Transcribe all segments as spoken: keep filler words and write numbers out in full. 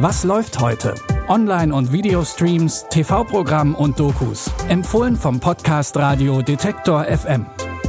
Was läuft heute? Online- und Videostreams, T V-Programm und Dokus. Empfohlen vom Podcast Radio Detektor F M.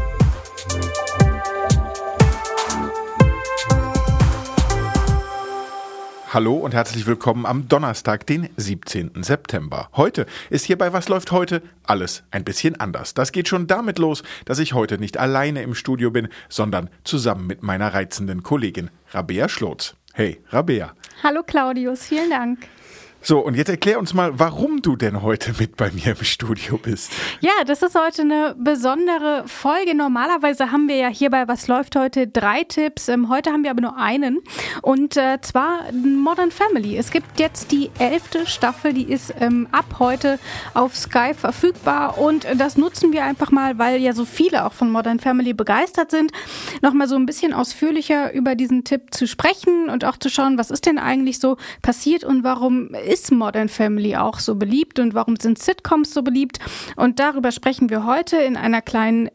Hallo und herzlich willkommen am Donnerstag, den siebzehnten September. Heute ist hier bei Was läuft heute alles ein bisschen anders. Das geht schon damit los, dass ich heute nicht alleine im Studio bin, sondern zusammen mit meiner reizenden Kollegin Rabea Schlotz. Hey, Rabea. Hallo Claudius, vielen Dank. So, und jetzt erklär uns mal, warum du denn heute mit bei mir im Studio bist. Ja, das ist heute eine besondere Folge. Normalerweise haben wir ja hier bei Was läuft heute drei Tipps. Ähm, heute haben wir aber nur einen. Und äh, zwar Modern Family. Es gibt jetzt die elfte Staffel, die ist ähm, ab heute auf Sky verfügbar. Und äh, das nutzen wir einfach mal, weil ja so viele auch von Modern Family begeistert sind, nochmal so ein bisschen ausführlicher über diesen Tipp zu sprechen und auch zu schauen, was ist denn eigentlich so passiert und warum ist Modern Family auch so beliebt und warum sind Sitcoms so beliebt? Und darüber sprechen wir heute in einer kleinen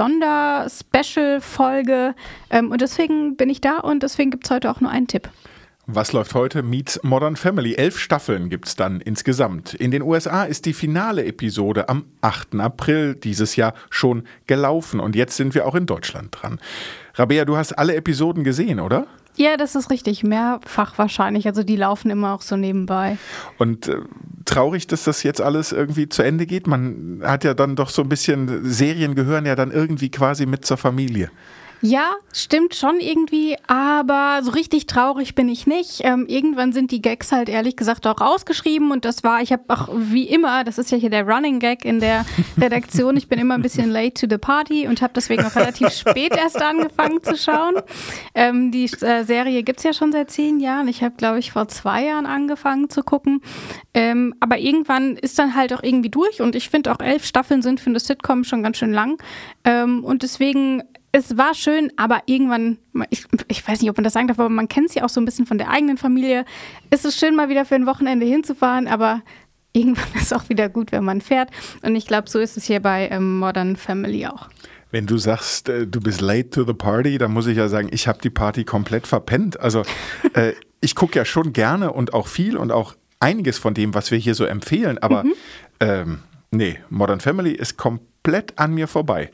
Sonder-Special-Folge. Und deswegen bin ich da und deswegen gibt es heute auch nur einen Tipp. Was läuft heute? Meets Modern Family. Elf Staffeln gibt es dann insgesamt. In den U S A ist die finale Episode am achten April dieses Jahr schon gelaufen. Und jetzt sind wir auch in Deutschland dran. Rabea, du hast alle Episoden gesehen, oder? Ja, das ist richtig. Mehrfach wahrscheinlich. Also die laufen immer auch so nebenbei. Und äh, traurig, dass das jetzt alles irgendwie zu Ende geht. Man hat ja dann doch so ein bisschen, Serien gehören ja dann irgendwie quasi mit zur Familie. Ja, stimmt schon irgendwie, aber so richtig traurig bin ich nicht. Ähm, irgendwann sind die Gags halt ehrlich gesagt auch rausgeschrieben und das war, ich habe auch wie immer, das ist ja hier der Running Gag in der Redaktion, ich bin immer ein bisschen late to the party und habe deswegen auch relativ spät erst angefangen zu schauen. Ähm, die äh, Serie gibt's ja schon seit zehn Jahren. Ich habe, glaube ich, vor zwei Jahren angefangen zu gucken. Ähm, aber irgendwann ist dann halt auch irgendwie durch und ich finde auch elf Staffeln sind für eine Sitcom schon ganz schön lang. Ähm, und deswegen es war schön, aber irgendwann, ich, ich weiß nicht, ob man das sagen darf, aber man kennt es ja auch so ein bisschen von der eigenen Familie. Es ist schön, mal wieder für ein Wochenende hinzufahren, aber irgendwann ist es auch wieder gut, wenn man fährt. Und ich glaube, so ist es hier bei ähm, Modern Family auch. Wenn du sagst, äh, du bist late to the party, dann muss ich ja sagen, ich habe die Party komplett verpennt. Also äh, ich gucke ja schon gerne und auch viel und auch einiges von dem, was wir hier so empfehlen, aber mhm. ähm, nee, Modern Family ist komplett an mir vorbei.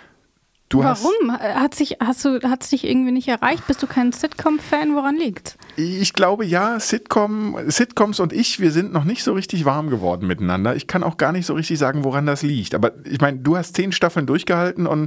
Du Warum? Hast, hat sich, hast du, hat es dich irgendwie nicht erreicht? Bist du kein Sitcom-Fan? Woran liegt's? Ich glaube ja, Sitcom, Sitcoms und ich, wir sind noch nicht so richtig warm geworden miteinander. Ich kann auch gar nicht so richtig sagen, woran das liegt. Aber ich meine, du hast zehn Staffeln durchgehalten und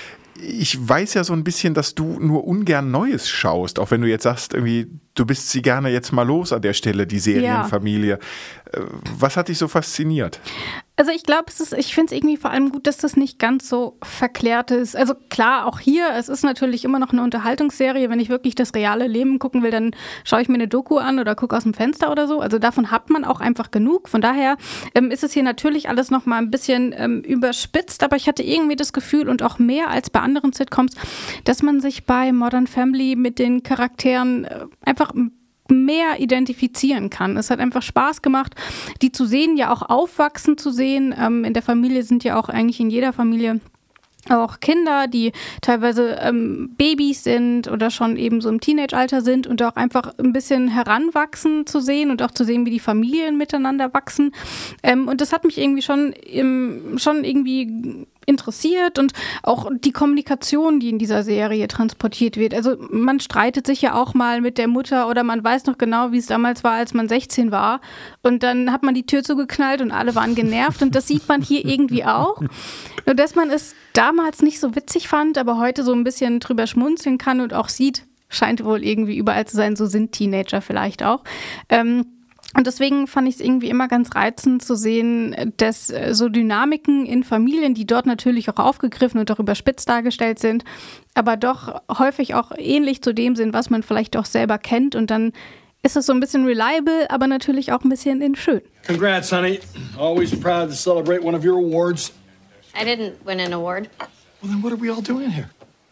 ich weiß ja so ein bisschen, dass du nur ungern Neues schaust, auch wenn du jetzt sagst, irgendwie, du bist sie gerne jetzt mal los an der Stelle, die Serienfamilie. Ja. Was hat dich so fasziniert? Also ich glaube, es ist, ich finde es irgendwie vor allem gut, dass das nicht ganz so verklärt ist. Also klar, auch hier, es ist natürlich immer noch eine Unterhaltungsserie. Wenn ich wirklich das reale Leben gucken will, dann schaue ich mir eine Doku an oder gucke aus dem Fenster oder so. Also davon hat man auch einfach genug. Von daher ähm, ist es hier natürlich alles noch mal ein bisschen ähm, überspitzt. Aber ich hatte irgendwie das Gefühl und auch mehr als bei anderen Sitcoms, dass man sich bei Modern Family mit den Charakteren äh, einfach mehr identifizieren kann. Es hat einfach Spaß gemacht, die zu sehen, ja auch aufwachsen zu sehen. Ähm, in der Familie sind ja auch eigentlich in jeder Familie auch Kinder, die teilweise ähm, Babys sind oder schon eben so im Teenage-Alter sind und auch einfach ein bisschen heranwachsen zu sehen und auch zu sehen, wie die Familien miteinander wachsen. Ähm, und das hat mich irgendwie schon, im, schon irgendwie interessiert und auch die Kommunikation, die in dieser Serie transportiert wird. Also man streitet sich ja auch mal mit der Mutter oder man weiß noch genau, wie es damals war, als man sechzehn war und dann hat man die Tür zugeknallt und alle waren genervt und das sieht man hier irgendwie auch. Nur dass man es damals nicht so witzig fand, aber heute so ein bisschen drüber schmunzeln kann und auch sieht, scheint wohl irgendwie überall zu sein, so sind Teenager vielleicht auch. Ähm, Und deswegen fand ich es irgendwie immer ganz reizend zu sehen, dass so Dynamiken in Familien, die dort natürlich auch aufgegriffen und auch überspitzt dargestellt sind, aber doch häufig auch ähnlich zu dem sind, was man vielleicht auch selber kennt. Und dann ist es so ein bisschen reliable, aber natürlich auch ein bisschen in schön. Congrats, honey. Always proud to celebrate one of your awards. I didn't win an award. Well, then what are we all doing here?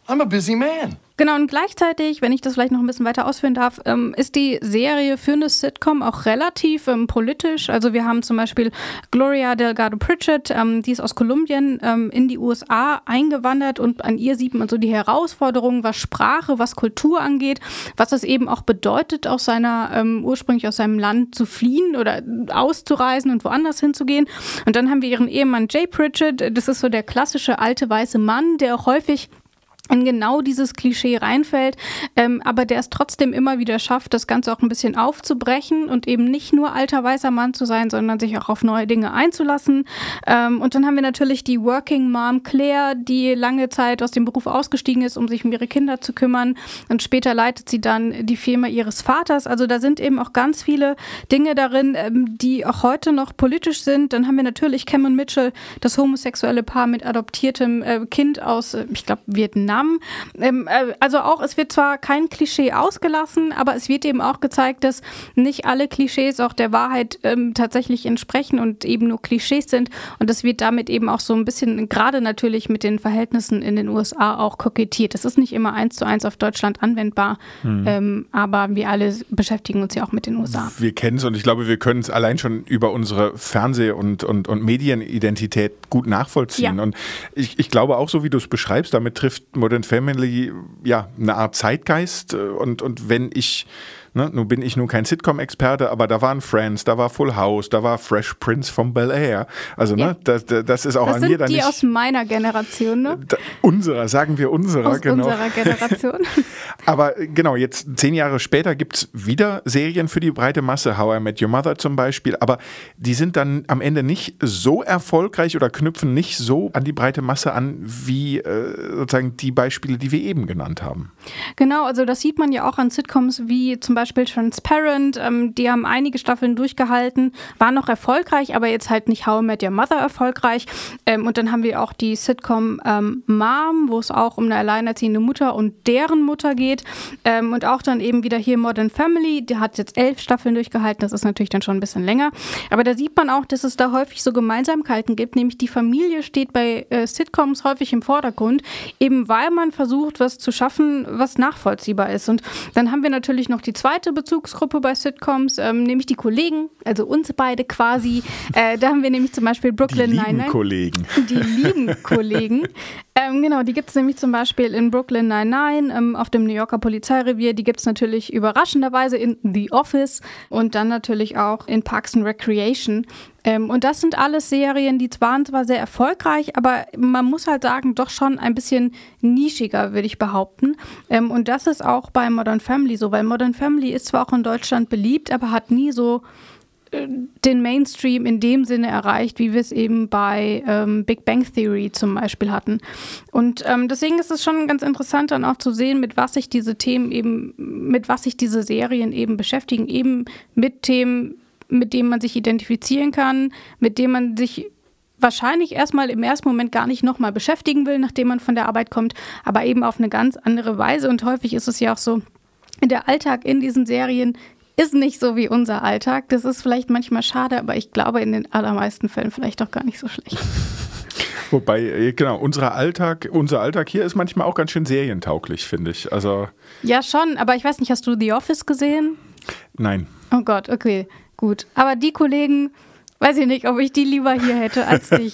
I'm a busy man. Genau, und gleichzeitig, wenn ich das vielleicht noch ein bisschen weiter ausführen darf, ähm, ist die Serie für eine Sitcom auch relativ ähm, politisch. Also wir haben zum Beispiel Gloria Delgado Pritchett, ähm, die ist aus Kolumbien ähm, in die U S A eingewandert und an ihr sieht man so die Herausforderungen, was Sprache, was Kultur angeht, was es eben auch bedeutet, aus seiner, ähm, ursprünglich aus seinem Land zu fliehen oder auszureisen und woanders hinzugehen. Und dann haben wir ihren Ehemann Jay Pritchett, das ist so der klassische alte weiße Mann, der auch häufig in genau dieses Klischee reinfällt, ähm, aber der es trotzdem immer wieder schafft, das Ganze auch ein bisschen aufzubrechen und eben nicht nur alter weißer Mann zu sein, sondern sich auch auf neue Dinge einzulassen. Ähm, und dann haben wir natürlich die Working Mom Claire, die lange Zeit aus dem Beruf ausgestiegen ist, um sich um ihre Kinder zu kümmern. Und später leitet sie dann die Firma ihres Vaters. Also da sind eben auch ganz viele Dinge darin, ähm, die auch heute noch politisch sind. Dann haben wir natürlich Cameron Mitchell, das homosexuelle Paar mit adoptiertem äh, Kind aus, äh, ich glaube, Vietnam. Ähm, äh, also auch, es wird zwar kein Klischee ausgelassen, aber es wird eben auch gezeigt, dass nicht alle Klischees auch der Wahrheit ähm, tatsächlich entsprechen und eben nur Klischees sind. Und das wird damit eben auch so ein bisschen, gerade natürlich mit den Verhältnissen in den U S A auch kokettiert. Das ist nicht immer eins zu eins auf Deutschland anwendbar, mhm. ähm, aber wir alle beschäftigen uns ja auch mit den U S A. Wir kennen es und ich glaube, wir können es allein schon über unsere Fernseh- und, und, und Medienidentität gut nachvollziehen. Ja. Und ich, ich glaube auch, so wie du es beschreibst, damit trifft Modern Family ja eine Art Zeitgeist und, und wenn ich, ne, nun bin ich nun kein Sitcom-Experte, aber da waren Friends, da war Full House, da war Fresh Prince von Bel-Air, also ja. ne, das, das ist auch das an mir dann nicht... Das sind die aus meiner Generation, ne? Da, unserer, sagen wir unserer, aus genau. unserer Generation. Aber genau, jetzt zehn Jahre später gibt es wieder Serien für die breite Masse, How I Met Your Mother zum Beispiel, aber die sind dann am Ende nicht so erfolgreich oder knüpfen nicht so an die breite Masse an, wie äh, sozusagen die Beispiele, die wir eben genannt haben. Genau, also das sieht man ja auch an Sitcoms wie zum Beispiel Transparent, ähm, die haben einige Staffeln durchgehalten, waren noch erfolgreich, aber jetzt halt nicht How I Met Your Mother erfolgreich. Ähm, und dann haben wir auch die Sitcom ähm, Mom, wo es auch um eine alleinerziehende Mutter und deren Mutter geht. Ähm, und auch dann eben wieder hier Modern Family, die hat jetzt elf Staffeln durchgehalten, das ist natürlich dann schon ein bisschen länger. Aber da sieht man auch, dass es da häufig so Gemeinsamkeiten gibt, nämlich die Familie steht bei äh, Sitcoms häufig im Vordergrund, eben weil man versucht, was zu schaffen, was nachvollziehbar ist. Und dann haben wir natürlich noch die zweite Bezugsgruppe bei Sitcoms, ähm, nämlich die Kollegen, also uns beide quasi. Äh, da haben wir nämlich zum Beispiel Brooklyn die Nine-Nine. lieben Kollegen. Die lieben Kollegen. Ähm, genau, die gibt es nämlich zum Beispiel in Brooklyn Nine-Nine, ähm, auf dem New Yorker Polizeirevier. Die gibt es natürlich überraschenderweise in The Office und dann natürlich auch in Parks and Recreation. Ähm, und das sind alles Serien, die waren zwar sehr erfolgreich, aber man muss halt sagen, doch schon ein bisschen nischiger, würde ich behaupten. Ähm, und das ist auch bei Modern Family so, weil Modern Family ist zwar auch in Deutschland beliebt, aber hat nie so den Mainstream in dem Sinne erreicht, wie wir es eben bei ähm, Big Bang Theory zum Beispiel hatten. Und ähm, deswegen ist es schon ganz interessant dann auch zu sehen, mit was sich diese Themen eben, mit was sich diese Serien eben beschäftigen, eben mit Themen, mit denen man sich identifizieren kann, mit denen man sich wahrscheinlich erstmal im ersten Moment gar nicht nochmal beschäftigen will, nachdem man von der Arbeit kommt, aber eben auf eine ganz andere Weise. Und häufig ist es ja auch so, der Alltag in diesen Serien ist nicht so wie unser Alltag. Das ist vielleicht manchmal schade, aber ich glaube in den allermeisten Fällen vielleicht auch gar nicht so schlecht. Wobei, genau, unser Alltag, unser Alltag hier ist manchmal auch ganz schön serientauglich, finde ich. Also ja, schon, aber ich weiß nicht, hast du The Office gesehen? Nein. Oh Gott, okay, gut. Aber die Kollegen, weiß ich nicht, ob ich die lieber hier hätte als dich.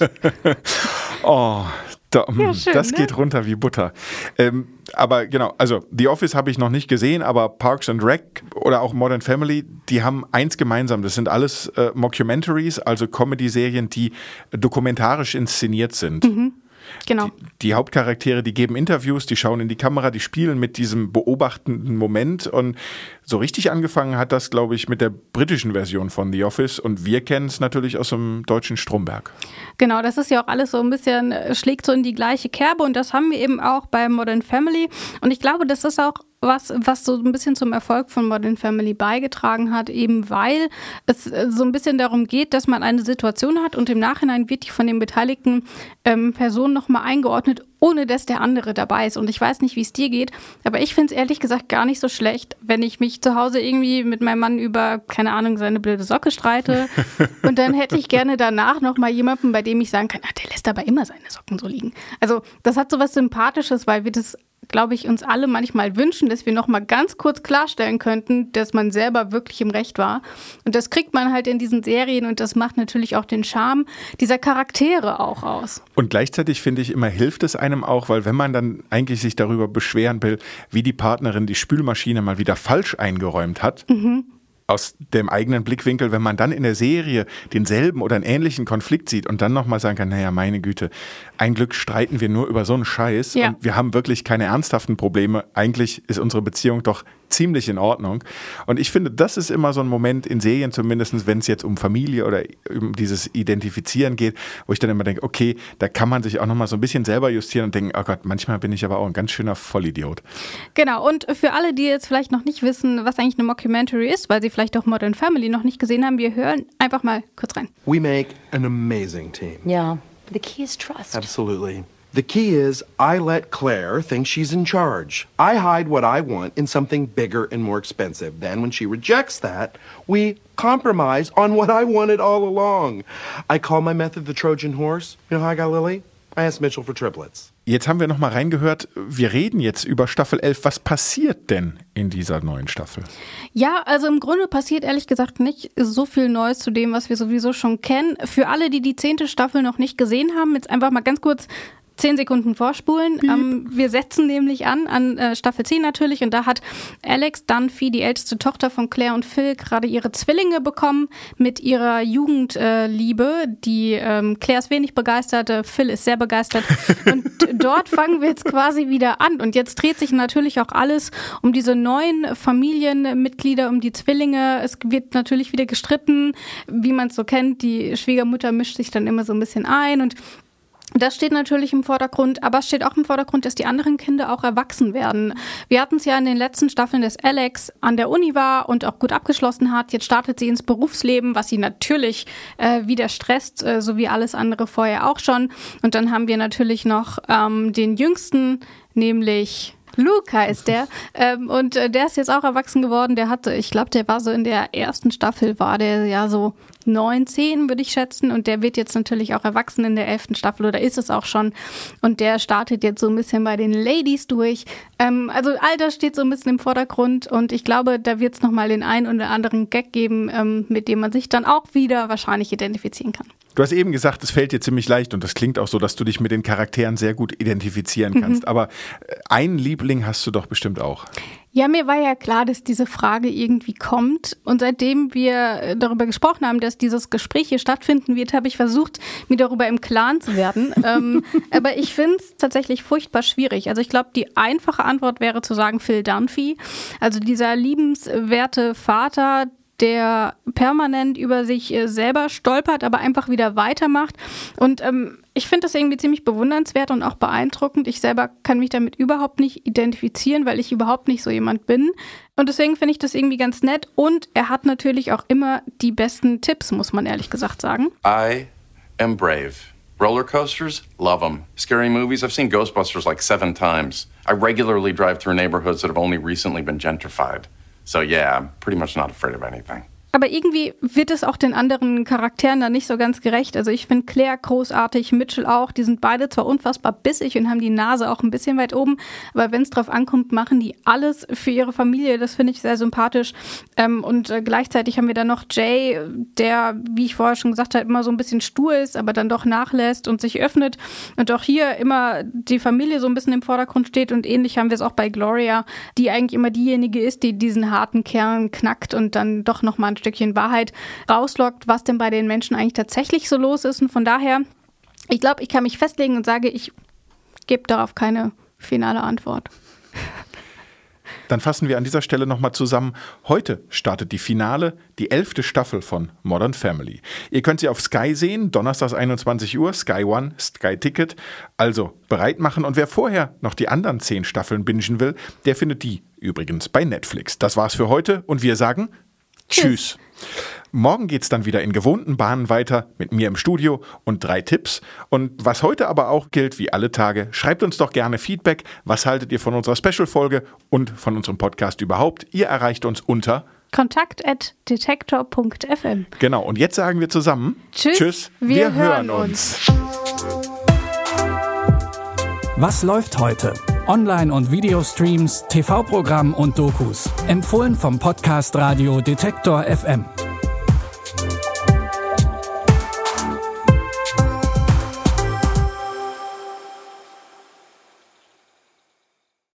Oh, da, ja, schön, das ne? geht runter wie Butter. Ähm, aber genau, also The Office habe ich noch nicht gesehen, aber Parks and Rec oder auch Modern Family, die haben eins gemeinsam. Das sind alles äh, Mockumentaries, also Comedy-Serien, die dokumentarisch inszeniert sind. Mhm. Genau. Die, die Hauptcharaktere, die geben Interviews, die schauen in die Kamera, die spielen mit diesem beobachtenden Moment und so richtig angefangen hat das, glaube ich, mit der britischen Version von The Office und wir kennen es natürlich aus dem deutschen Stromberg. Genau, das ist ja auch alles so ein bisschen, schlägt so in die gleiche Kerbe und das haben wir eben auch bei Modern Family und ich glaube, das ist auch was, was so ein bisschen zum Erfolg von Modern Family beigetragen hat, eben weil es so ein bisschen darum geht, dass man eine Situation hat und im Nachhinein wird die von den beteiligten ähm, Personen nochmal eingeordnet, ohne dass der andere dabei ist. Und ich weiß nicht, wie es dir geht, aber ich finde es ehrlich gesagt gar nicht so schlecht, wenn ich mich zu Hause irgendwie mit meinem Mann über, keine Ahnung, seine blöde Socke streite und dann hätte ich gerne danach nochmal jemanden, bei dem ich sagen kann, ach, der lässt aber immer seine Socken so liegen. Also das hat so was Sympathisches, weil wir das glaube ich, uns alle manchmal wünschen, dass wir noch mal ganz kurz klarstellen könnten, dass man selber wirklich im Recht war. Und das kriegt man halt in diesen Serien und das macht natürlich auch den Charme dieser Charaktere auch aus. Und gleichzeitig finde ich immer, hilft es einem auch, weil wenn man dann eigentlich sich darüber beschweren will, wie die Partnerin die Spülmaschine mal wieder falsch eingeräumt hat, mhm. aus dem eigenen Blickwinkel, wenn man dann in der Serie denselben oder einen ähnlichen Konflikt sieht und dann nochmal sagen kann, naja, meine Güte, ein Glück streiten wir nur über so einen Scheiß ja. und wir haben wirklich keine ernsthaften Probleme. Eigentlich ist unsere Beziehung doch ziemlich in Ordnung. Und ich finde, das ist immer so ein Moment in Serien zumindest, wenn es jetzt um Familie oder um dieses Identifizieren geht, wo ich dann immer denke, okay, da kann man sich auch nochmal so ein bisschen selber justieren und denken, oh Gott, manchmal bin ich aber auch ein ganz schöner Vollidiot. Genau, und für alle, die jetzt vielleicht noch nicht wissen, was eigentlich eine Mockumentary ist, weil sie vielleicht auch Modern Family noch nicht gesehen haben, wir hören einfach mal kurz rein. We make an amazing team. Yeah, the key is trust. Absolutely. The key is I let Claire think she's in charge. I hide what I want in something bigger and more expensive. Then when she rejects that, we compromise on what I wanted all along. I call my method the Trojan horse. You know how I got Lily? I asked Mitchell for triplets. Jetzt haben wir noch mal reingehört, wir reden jetzt über Staffel elf. Was passiert denn in dieser neuen Staffel? Ja, also im Grunde passiert ehrlich gesagt nicht so viel Neues zu dem, was wir sowieso schon kennen. Für alle, die die zehnte Staffel noch nicht gesehen haben, jetzt einfach mal ganz kurz Zehn Sekunden vorspulen. Ähm, wir setzen nämlich an, an äh, Staffel zehn natürlich. Und da hat Alex Dunphy, die älteste Tochter von Claire und Phil, gerade ihre Zwillinge bekommen mit ihrer Jugendliebe. Äh, die ähm, Claire ist wenig begeistert, äh, Phil ist sehr begeistert. Und dort fangen wir jetzt quasi wieder an. Und jetzt dreht sich natürlich auch alles um diese neuen Familienmitglieder, um die Zwillinge. Es wird natürlich wieder gestritten, wie man es so kennt. Die Schwiegermutter mischt sich dann immer so ein bisschen ein und das steht natürlich im Vordergrund, aber es steht auch im Vordergrund, dass die anderen Kinder auch erwachsen werden. Wir hatten es ja in den letzten Staffeln, dass Alex an der Uni war und auch gut abgeschlossen hat. Jetzt startet sie ins Berufsleben, was sie natürlich äh, wieder stresst, äh, so wie alles andere vorher auch schon. Und dann haben wir natürlich noch ähm, den Jüngsten, nämlich Luke heißt der. Ähm, und äh, der ist jetzt auch erwachsen geworden. Der hatte, ich glaube, der war so in der ersten Staffel, war der ja so neun, zehn, würde ich schätzen. Und der wird jetzt natürlich auch erwachsen in der elften Staffel oder ist es auch schon. Und der startet jetzt so ein bisschen bei den Ladies durch. Ähm, also all das steht so ein bisschen im Vordergrund. Und ich glaube, da wird es nochmal den einen oder anderen Gag geben, ähm, mit dem man sich dann auch wieder wahrscheinlich identifizieren kann. Du hast eben gesagt, es fällt dir ziemlich leicht und das klingt auch so, dass du dich mit den Charakteren sehr gut identifizieren kannst. Mhm. Aber einen Liebling hast du doch bestimmt auch. Ja, mir war ja klar, dass diese Frage irgendwie kommt. Und seitdem wir darüber gesprochen haben, dass dieses Gespräch hier stattfinden wird, habe ich versucht, mir darüber im Klaren zu werden. ähm, aber ich finde es tatsächlich furchtbar schwierig. Also ich glaube, die einfache Antwort wäre zu sagen Phil Dunphy. Also dieser liebenswerte Vater, der permanent über sich selber stolpert, aber einfach wieder weitermacht. Und ähm, ich finde das irgendwie ziemlich bewundernswert und auch beeindruckend. Ich selber kann mich damit überhaupt nicht identifizieren, weil ich überhaupt nicht so jemand bin. Und deswegen finde ich das irgendwie ganz nett. Und er hat natürlich auch immer die besten Tipps, muss man ehrlich gesagt sagen. I am brave. Roller coasters, love them. Scary movies, I've seen Ghostbusters like seven times. I regularly drive through neighborhoods that have only recently been gentrified. So yeah, I'm pretty much not afraid of anything. Aber irgendwie wird es auch den anderen Charakteren dann nicht so ganz gerecht. Also ich finde Claire großartig, Mitchell auch. Die sind beide zwar unfassbar bissig und haben die Nase auch ein bisschen weit oben, aber wenn es drauf ankommt, machen die alles für ihre Familie. Das finde ich sehr sympathisch. Ähm, und äh, gleichzeitig haben wir dann noch Jay, der, wie ich vorher schon gesagt habe, immer so ein bisschen stur ist, aber dann doch nachlässt und sich öffnet. Und auch hier immer die Familie so ein bisschen im Vordergrund steht. Und ähnlich haben wir es auch bei Gloria, die eigentlich immer diejenige ist, die diesen harten Kern knackt und dann doch nochmal ein Stückchen Wahrheit rauslockt, was denn bei den Menschen eigentlich tatsächlich so los ist. Und von daher, ich glaube, ich kann mich festlegen und sage, ich gebe darauf keine finale Antwort. Dann fassen wir an dieser Stelle nochmal zusammen. Heute startet die Finale, die elfte Staffel von Modern Family. Ihr könnt sie auf Sky sehen, donnerstags einundzwanzig Uhr, Sky One, Sky Ticket. Also bereit machen. Und wer vorher noch die anderen zehn Staffeln bingen will, der findet die übrigens bei Netflix. Das war's für heute und wir sagen Tschüss. Morgen geht's dann wieder in gewohnten Bahnen weiter mit mir im Studio und drei Tipps. Und was heute aber auch gilt, wie alle Tage, schreibt uns doch gerne Feedback. Was haltet ihr von unserer Special-Folge und von unserem Podcast überhaupt? Ihr erreicht uns unter kontakt at detektor punkt f m. Genau, und jetzt sagen wir zusammen Tschüss, Tschüss wir, wir hören hören uns. Was läuft heute? Online- und Videostreams, T V-Programm und Dokus. Empfohlen vom Podcast Radio Detektor F M.